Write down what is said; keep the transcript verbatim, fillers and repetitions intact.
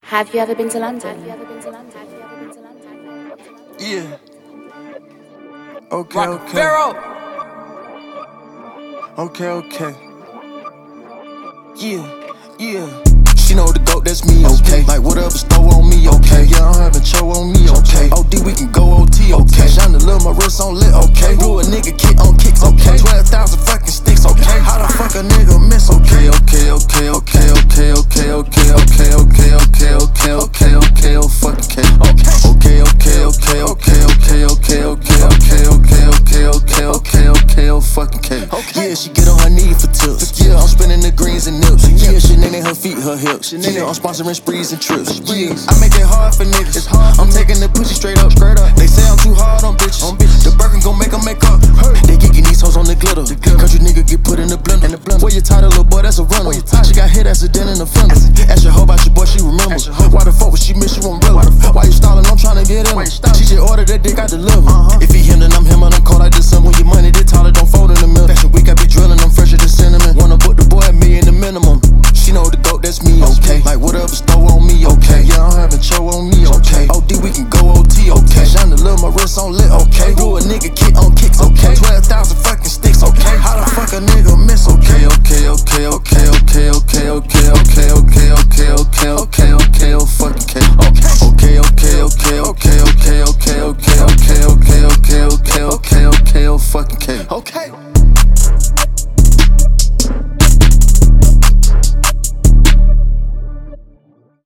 Have you ever been to London? Yeah. Okay, Rock okay. Pharaoh. Okay, okay. Yeah, yeah. She know the goat, that's me, okay. Like whatever store on me, okay. Yeah, I'm having cho on me, okay. O D, we can go O T, okay. Shine the lil', my wrist on lit, okay. Do a nigga kick on kicks, okay. twelve thousand fucking sticks, okay. How the fuck a nigga miss, okay? Okay, okay, okay, okay, okay, okay, okay, okay, okay, okay, okay, okay, oh fucking okay. Okay, okay, okay, okay, okay, okay, okay, okay, okay, okay, okay, okay, okay, oh fucking okay. Yeah, she get on her knee for tips. Yeah, I'm spinning the greens and nips. Yeah, she name her feet, her hips. Yeah, I'm sponsoring sprees and trips. Yeah, I make it hard for niggas. I'm taking the pussy straight up, straight up. They say I'm too hard on bitches. The Birkin gon' make 'em make up. They geeking these hoes on the glitter. Country nigga get put in the blender. Boy, you tired, little boy, that's a runner. She got hit accident in the fender. Ask your hoe about your boy, she remember. Why the fuck would she miss you umbrella? Why you stalling? I'm tryna get in her. She just ordered that dick, I deliver. If he